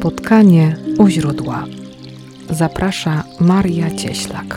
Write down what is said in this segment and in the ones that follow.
Spotkanie u źródła. Zaprasza Maria Cieślak.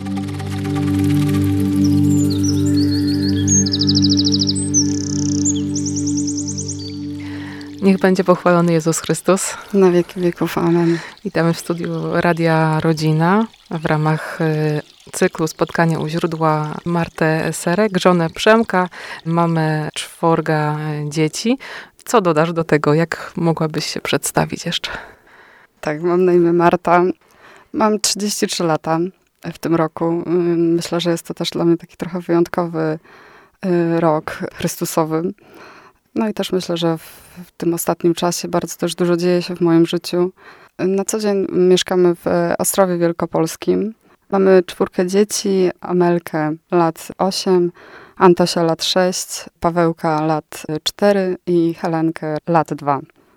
Niech będzie pochwalony Jezus Chrystus. Na wieki wieków. Amen. Witamy w studiu Radia Rodzina w ramach cyklu Spotkanie u źródła Martę Serek, żonę Przemka. Mamy 4 dzieci. Co dodasz do tego? Jak mogłabyś się przedstawić jeszcze? Tak, mam na imię Marta. Mam 33 lata w tym roku. Myślę, że jest to też dla mnie taki trochę wyjątkowy rok chrystusowy. No i też myślę, że w tym ostatnim czasie bardzo też dużo dzieje się w moim życiu. Na co dzień mieszkamy w Ostrowie Wielkopolskim. Mamy 4 dzieci, Amelkę lat 8, Antosia lat 6, Pawełka lat 4 i Helenkę lat 2.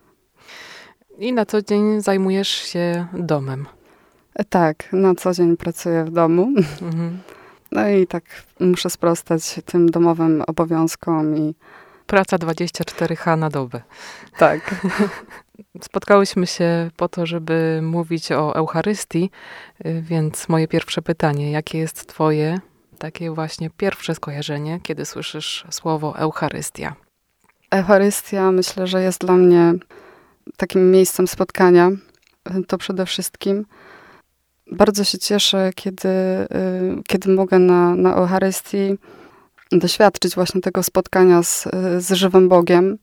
I na co dzień zajmujesz się domem. Tak, na co dzień pracuję w domu. Mhm. No i tak muszę sprostać tym domowym obowiązkom i praca 24H na dobę. Tak. Spotkałyśmy się po to, żeby mówić o Eucharystii, więc moje pierwsze pytanie, jakie jest twoje takie właśnie pierwsze skojarzenie, kiedy słyszysz słowo Eucharystia? Eucharystia myślę, że jest dla mnie takim miejscem spotkania. To przede wszystkim. Bardzo się cieszę, kiedy mogę na Eucharystii doświadczyć właśnie tego spotkania z żywym Bogiem.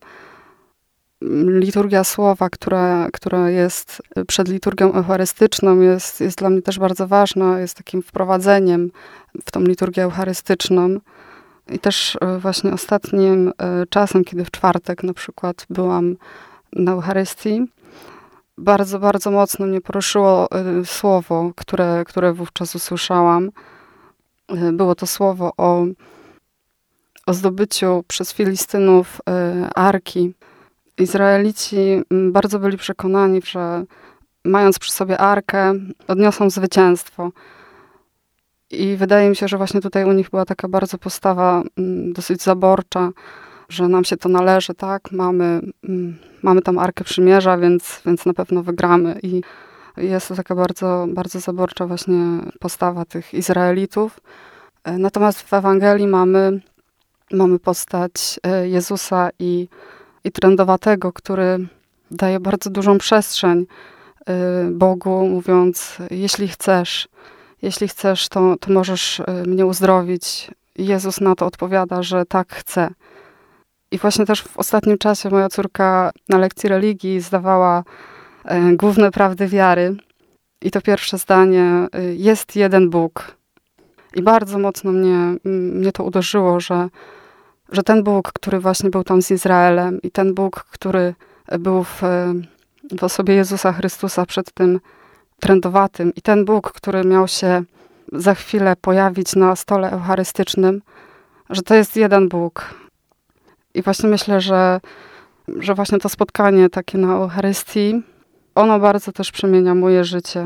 Liturgia słowa, która jest przed liturgią eucharystyczną, jest dla mnie też bardzo ważna, jest takim wprowadzeniem w tą liturgię eucharystyczną. I też właśnie ostatnim czasem, kiedy w czwartek na przykład byłam na Eucharystii, bardzo, bardzo mocno mnie poruszyło słowo, które wówczas usłyszałam. Było to słowo o zdobyciu przez Filistynów arki. Izraelici bardzo byli przekonani, że mając przy sobie arkę, odniosą zwycięstwo. I wydaje mi się, że właśnie tutaj u nich była taka bardzo postawa dosyć zaborcza, że nam się to należy, tak? Mamy tam Arkę Przymierza, więc na pewno wygramy. I jest to taka bardzo, bardzo zaborcza właśnie postawa tych Izraelitów. Natomiast w Ewangelii mamy postać Jezusa i trędowatego, który daje bardzo dużą przestrzeń Bogu, mówiąc, jeśli chcesz, to możesz mnie uzdrowić. I Jezus na to odpowiada, że tak chce. I właśnie też w ostatnim czasie moja córka na lekcji religii zdawała główne prawdy wiary. I to pierwsze zdanie, jest jeden Bóg. I bardzo mocno mnie to uderzyło, że ten Bóg, który właśnie był tam z Izraelem i ten Bóg, który był w osobie Jezusa Chrystusa przed tym trędowatym i ten Bóg, który miał się za chwilę pojawić na stole eucharystycznym, że to jest jeden Bóg. I właśnie myślę, że właśnie to spotkanie takie na Eucharystii, ono bardzo też przemienia moje życie.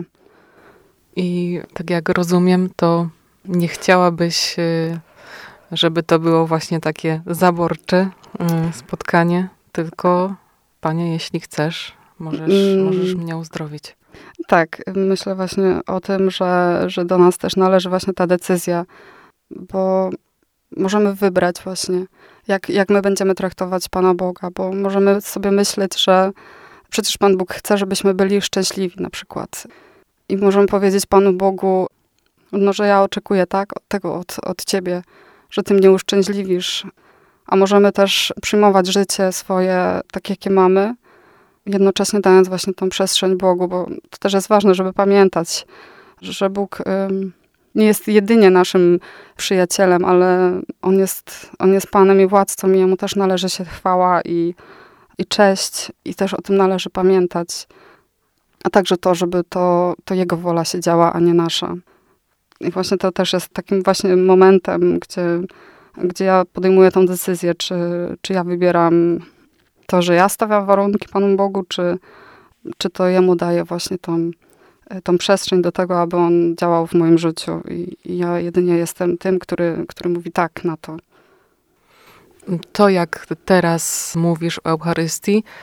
I tak jak rozumiem, to nie chciałabyś, żeby to było właśnie takie zaborcze spotkanie, tylko Panie, jeśli chcesz, możesz mnie uzdrowić. Tak, myślę właśnie o tym, że do nas też należy właśnie ta decyzja, bo możemy wybrać właśnie, jak my będziemy traktować Pana Boga, bo możemy sobie myśleć, że przecież Pan Bóg chce, żebyśmy byli szczęśliwi na przykład. I możemy powiedzieć Panu Bogu, no, że ja oczekuję tego od Ciebie, że Ty mnie uszczęśliwisz. A możemy też przyjmować życie swoje, tak jakie mamy, jednocześnie dając właśnie tą przestrzeń Bogu, bo to też jest ważne, żeby pamiętać, że Bóg nie jest jedynie naszym przyjacielem, ale On jest Panem i Władcą i Jemu też należy się chwała i cześć i też o tym należy pamiętać. A także to, żeby to Jego wola się działa, a nie nasza. I właśnie to też jest takim właśnie momentem, gdzie ja podejmuję tą decyzję, czy ja wybieram to, że ja stawiam warunki Panu Bogu, czy to Jemu daję właśnie tą przestrzeń do tego, aby On działał w moim życiu. I ja jedynie jestem tym, który mówi tak na to. To, jak teraz mówisz o Eucharystii,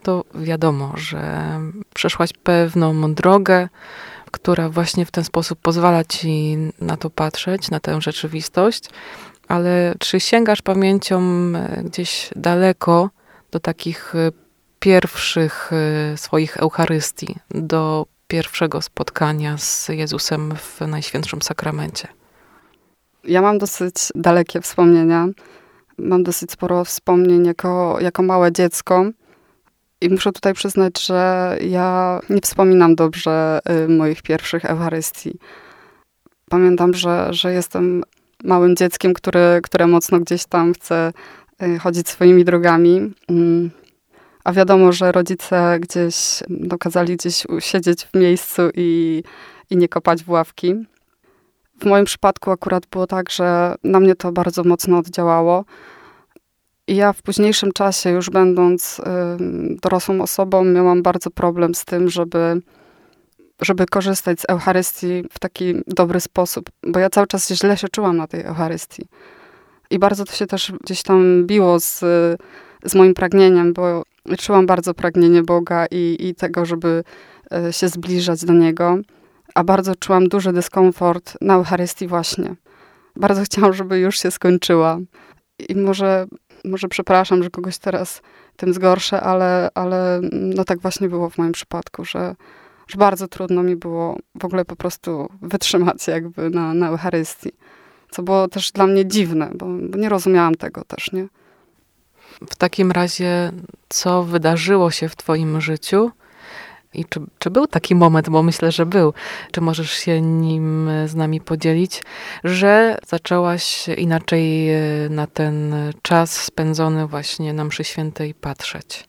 to wiadomo, że przeszłaś pewną drogę, która właśnie w ten sposób pozwala ci na to patrzeć, na tę rzeczywistość, ale czy sięgasz pamięcią gdzieś daleko do takich pierwszych swoich Eucharystii, do pierwszego spotkania z Jezusem w Najświętszym Sakramencie? Ja mam dosyć dalekie wspomnienia. Mam dosyć sporo wspomnień jako małe dziecko. I muszę tutaj przyznać, że ja nie wspominam dobrze moich pierwszych Eucharystii. Pamiętam, że jestem małym dzieckiem, które mocno gdzieś tam chce chodzić swoimi drogami. A wiadomo, że rodzice gdzieś kazali gdzieś siedzieć w miejscu i nie kopać w ławki. W moim przypadku akurat było tak, że na mnie to bardzo mocno oddziałało. I ja w późniejszym czasie, już będąc dorosłą osobą, miałam bardzo problem z tym, żeby korzystać z Eucharystii w taki dobry sposób, bo ja cały czas źle się czułam na tej Eucharystii. I bardzo to się też gdzieś tam biło z moim pragnieniem, bo czułam bardzo pragnienie Boga i tego, żeby się zbliżać do Niego, a bardzo czułam duży dyskomfort na Eucharystii właśnie. Bardzo chciałam, żeby już się skończyła. I może przepraszam, że kogoś teraz tym zgorszę, ale no tak właśnie było w moim przypadku, że bardzo trudno mi było w ogóle po prostu wytrzymać jakby na Eucharystii. Co było też dla mnie dziwne, bo nie rozumiałam tego też, nie? W takim razie, co wydarzyło się w twoim życiu? I czy był taki moment, bo myślę, że był, czy możesz się nim z nami podzielić, że zaczęłaś inaczej na ten czas spędzony właśnie na mszy świętej patrzeć?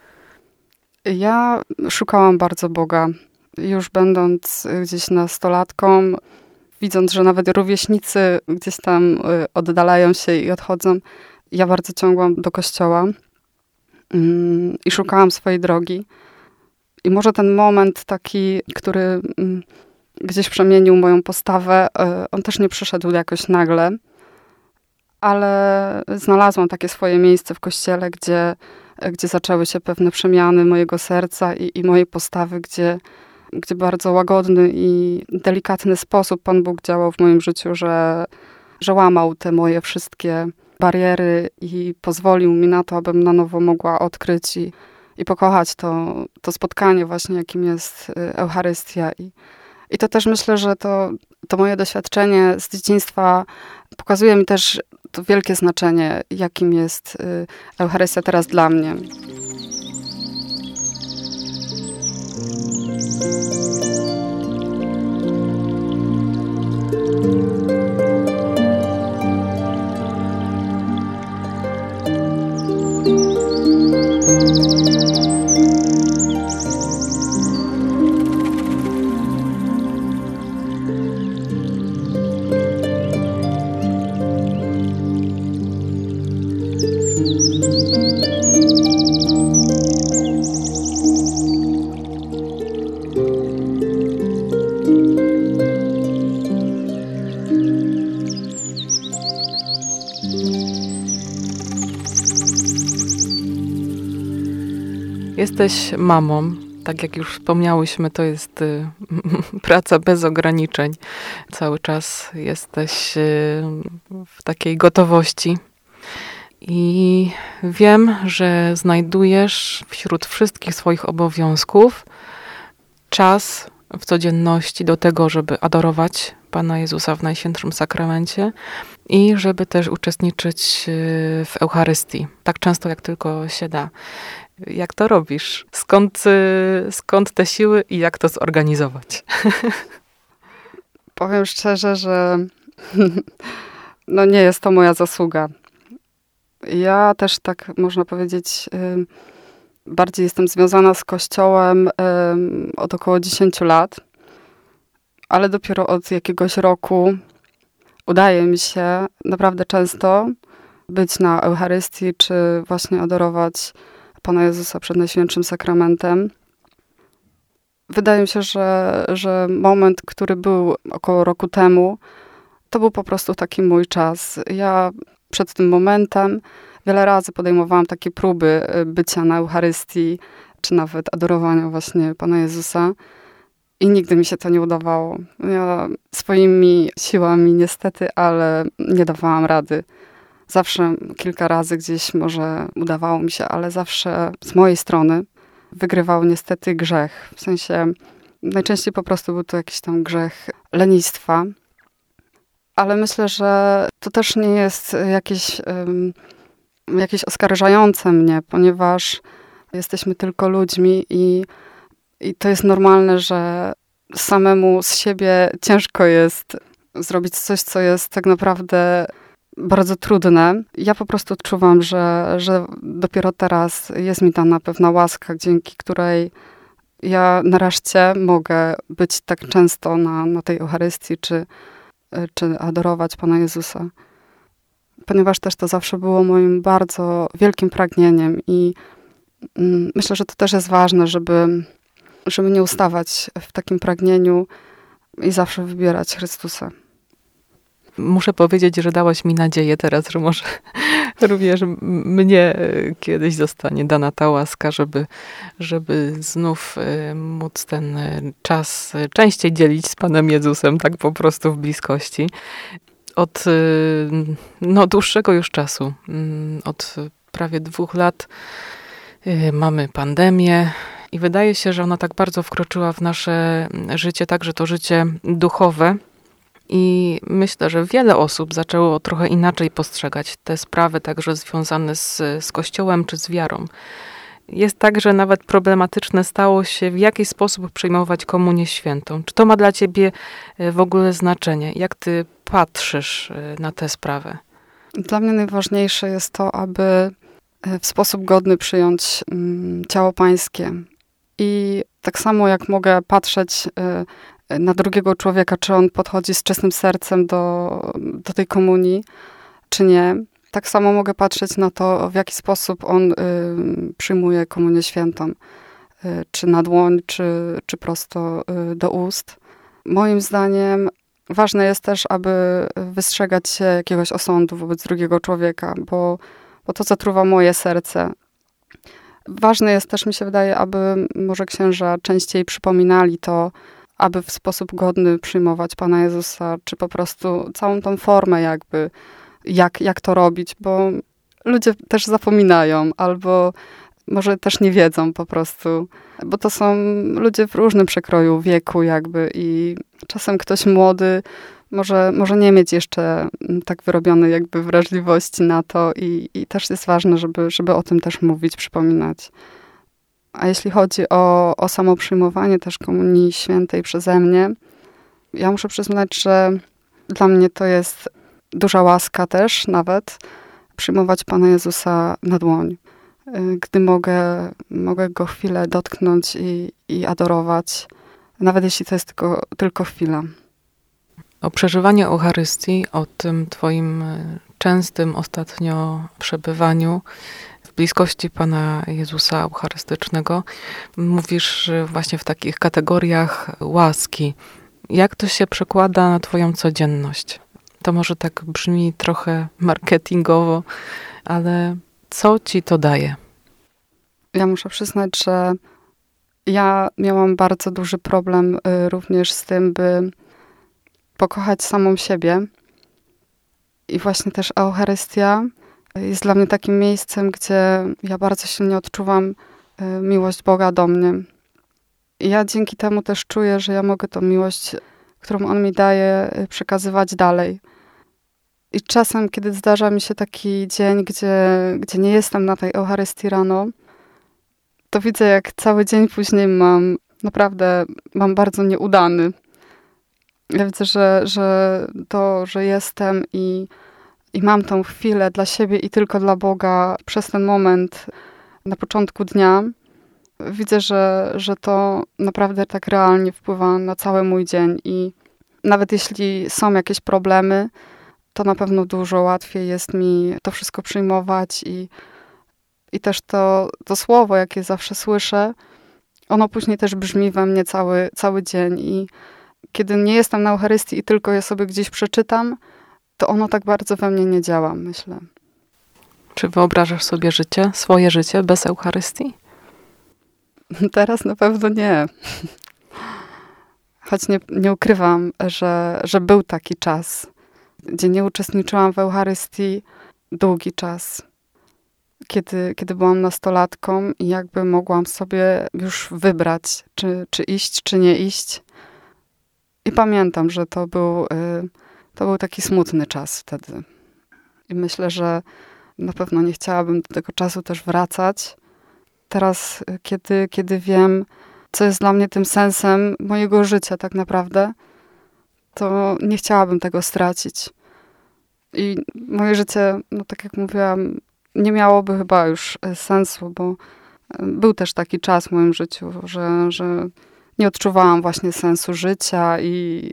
Ja szukałam bardzo Boga. Już będąc gdzieś nastolatką, widząc, że nawet rówieśnicy gdzieś tam oddalają się i odchodzą, ja bardzo ciągłam do kościoła i szukałam swojej drogi. I może ten moment taki, który gdzieś przemienił moją postawę, on też nie przyszedł jakoś nagle, ale znalazłam takie swoje miejsce w kościele, gdzie zaczęły się pewne przemiany mojego serca i mojej postawy, gdzie bardzo łagodny i delikatny sposób Pan Bóg działał w moim życiu, że łamał te moje wszystkie bariery i pozwolił mi na to, abym na nowo mogła odkryć i pokochać to spotkanie właśnie, jakim jest Eucharystia. I to też myślę, że to moje doświadczenie z dzieciństwa pokazuje mi też to wielkie znaczenie, jakim jest Eucharystia teraz dla mnie. Jesteś mamą, tak jak już wspomniałyśmy, to jest praca bez ograniczeń. Cały czas jesteś w takiej gotowości. I wiem, że znajdujesz wśród wszystkich swoich obowiązków czas w codzienności do tego, żeby adorować Pana Jezusa w Najświętszym Sakramencie i żeby też uczestniczyć w Eucharystii, tak często jak tylko się da. Jak to robisz? Skąd te siły i jak to zorganizować? Powiem szczerze, że no nie jest to moja zasługa. Ja też tak można powiedzieć, bardziej jestem związana z Kościołem od około 10 lat, ale dopiero od jakiegoś roku udaje mi się naprawdę często być na Eucharystii, czy właśnie adorować Pana Jezusa przed Najświętszym Sakramentem. Wydaje mi się, że moment, który był około roku temu, to był po prostu taki mój czas. Ja przed tym momentem wiele razy podejmowałam takie próby bycia na Eucharystii, czy nawet adorowania właśnie Pana Jezusa. I nigdy mi się to nie udawało. Ja swoimi siłami niestety, ale nie dawałam rady. Zawsze kilka razy gdzieś może udawało mi się, ale zawsze z mojej strony wygrywał niestety grzech. W sensie najczęściej po prostu był to jakiś tam grzech lenistwa. Ale myślę, że to też nie jest jakieś oskarżające mnie, ponieważ jesteśmy tylko ludźmi i to jest normalne, że samemu z siebie ciężko jest zrobić coś, co jest tak naprawdę bardzo trudne. Ja po prostu odczuwam, że dopiero teraz jest mi dana pewna łaska, dzięki której ja nareszcie mogę być tak często na tej Eucharystii, czy adorować Pana Jezusa. Ponieważ też to zawsze było moim bardzo wielkim pragnieniem i myślę, że to też jest ważne, żeby nie ustawać w takim pragnieniu i zawsze wybierać Chrystusa. Muszę powiedzieć, że dałaś mi nadzieję teraz, że może również mnie kiedyś zostanie dana ta łaska, żeby znów móc ten czas częściej dzielić z Panem Jezusem, tak po prostu w bliskości. Od dłuższego już czasu, od prawie 2 lat mamy pandemię i wydaje się, że ona tak bardzo wkroczyła w nasze życie, także to życie duchowe. I myślę, że wiele osób zaczęło trochę inaczej postrzegać te sprawy, także związane z Kościołem czy z wiarą. Jest tak, że nawet problematyczne stało się, w jaki sposób przyjmować komunię świętą. Czy to ma dla ciebie w ogóle znaczenie? Jak ty patrzysz na tę sprawę? Dla mnie najważniejsze jest to, aby w sposób godny przyjąć ciało pańskie. I tak samo jak mogę patrzeć na drugiego człowieka, czy on podchodzi z czystym sercem do tej komunii, czy nie. Tak samo mogę patrzeć na to, w jaki sposób on przyjmuje komunię świętą. Czy na dłoń, czy prosto do ust. Moim zdaniem ważne jest też, aby wystrzegać się jakiegoś osądu wobec drugiego człowieka, bo to zatruwa moje serce. Ważne jest też, mi się wydaje, aby może księża częściej przypominali to, aby w sposób godny przyjmować Pana Jezusa, czy po prostu całą tą formę jakby, jak to robić, bo ludzie też zapominają, albo może też nie wiedzą po prostu, bo to są ludzie w różnym przekroju wieku jakby i czasem ktoś młody może nie mieć jeszcze tak wyrobionej jakby wrażliwości na to i też jest ważne, żeby o tym też mówić, przypominać. A jeśli chodzi o samo przyjmowanie też komunii świętej przeze mnie, ja muszę przyznać, że dla mnie to jest duża łaska też nawet przyjmować Pana Jezusa na dłoń. Gdy mogę Go chwilę dotknąć i adorować, nawet jeśli to jest tylko chwila. O przeżywaniu Eucharystii, o tym twoim częstym ostatnio przebywaniu w bliskości Pana Jezusa Eucharystycznego mówisz właśnie w takich kategoriach łaski. Jak to się przekłada na twoją codzienność? To może tak brzmi trochę marketingowo, ale co ci to daje? Ja muszę przyznać, że ja miałam bardzo duży problem również z tym, by pokochać samą siebie. I właśnie też Eucharystia jest dla mnie takim miejscem, gdzie ja bardzo silnie odczuwam miłość Boga do mnie. I ja dzięki temu też czuję, że ja mogę tą miłość, którą On mi daje, przekazywać dalej. I czasem, kiedy zdarza mi się taki dzień, gdzie nie jestem na tej Eucharystii rano, to widzę, jak cały dzień później mam bardzo nieudany. Ja widzę, że jestem i mam tą chwilę dla siebie i tylko dla Boga przez ten moment na początku dnia. Widzę, że to naprawdę tak realnie wpływa na cały mój dzień i nawet jeśli są jakieś problemy, to na pewno dużo łatwiej jest mi to wszystko przyjmować i też to słowo, jakie zawsze słyszę, ono później też brzmi we mnie cały dzień i kiedy nie jestem na Eucharystii i tylko je sobie gdzieś przeczytam, to ono tak bardzo we mnie nie działa, myślę. Czy wyobrażasz sobie swoje życie bez Eucharystii? Teraz na pewno nie. Choć nie ukrywam, że był taki czas, gdzie nie uczestniczyłam w Eucharystii długi czas. Kiedy byłam nastolatką i jakby mogłam sobie już wybrać, czy iść, czy nie iść. I pamiętam, że to był taki smutny czas wtedy. I myślę, że na pewno nie chciałabym do tego czasu też wracać. Teraz, kiedy wiem, co jest dla mnie tym sensem mojego życia tak naprawdę, to nie chciałabym tego stracić. I moje życie, no tak jak mówiłam, nie miałoby chyba już sensu, bo był też taki czas w moim życiu, że nie odczuwałam właśnie sensu życia i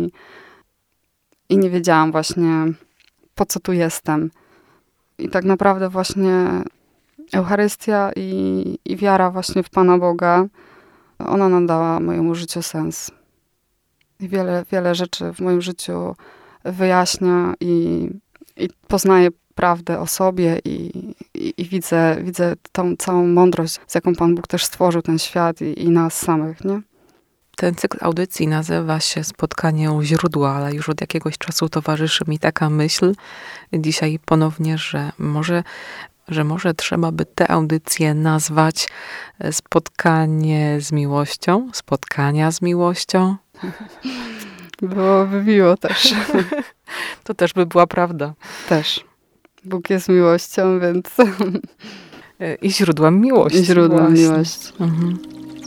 nie wiedziałam właśnie, po co tu jestem. I tak naprawdę właśnie Eucharystia i wiara właśnie w Pana Boga, ona nadała mojemu życiu sens. I wiele rzeczy w moim życiu wyjaśnia i poznaję prawdę o sobie i widzę tą całą mądrość, z jaką Pan Bóg też stworzył ten świat i nas samych, nie? Ten cykl audycji nazywa się Spotkanie u źródła, ale już od jakiegoś czasu towarzyszy mi taka myśl dzisiaj ponownie, że może trzeba by tę audycję nazwać Spotkanie z miłością, spotkania z miłością. Byłoby miło też. To też by była prawda. Też. Bóg jest miłością, więc... I źródłem miłości. I źródłem miłości. Mhm.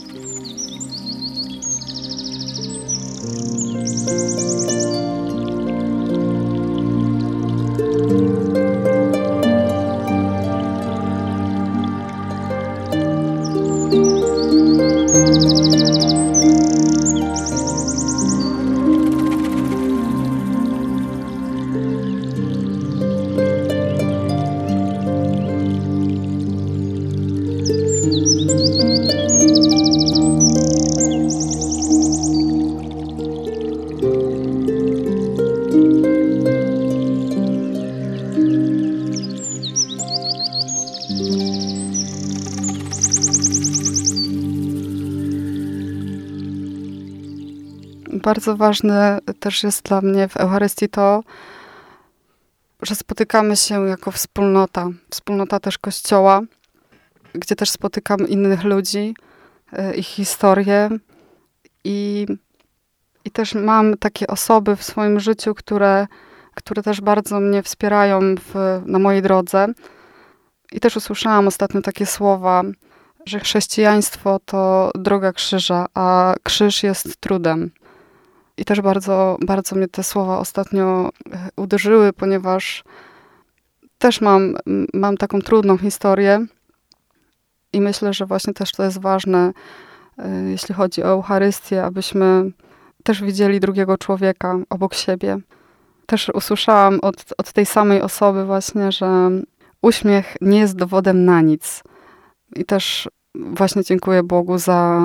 Bardzo ważne też jest dla mnie w Eucharystii to, że spotykamy się jako wspólnota też Kościoła, gdzie też spotykam innych ludzi, ich historie i też mam takie osoby w swoim życiu, które też bardzo mnie wspierają na mojej drodze. I też usłyszałam ostatnio takie słowa, że chrześcijaństwo to droga krzyża, a krzyż jest trudem. I też bardzo, bardzo mnie te słowa ostatnio uderzyły, ponieważ też mam taką trudną historię i myślę, że właśnie też to jest ważne, jeśli chodzi o Eucharystię, abyśmy też widzieli drugiego człowieka obok siebie. Też usłyszałam od tej samej osoby właśnie, że uśmiech nie jest dowodem na nic. I też właśnie dziękuję Bogu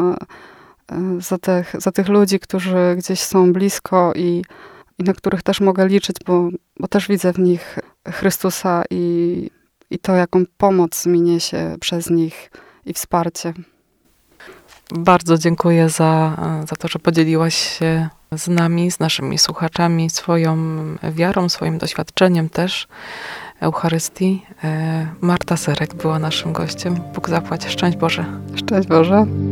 za tych ludzi, którzy gdzieś są blisko i na których też mogę liczyć, bo też widzę w nich Chrystusa i to, jaką pomoc mi niesie przez nich i wsparcie. Bardzo dziękuję za to, że podzieliłaś się z nami, z naszymi słuchaczami swoją wiarą, swoim doświadczeniem też Eucharystii. Marta Serek była naszym gościem. Bóg zapłać. Szczęść Boże. Szczęść Boże.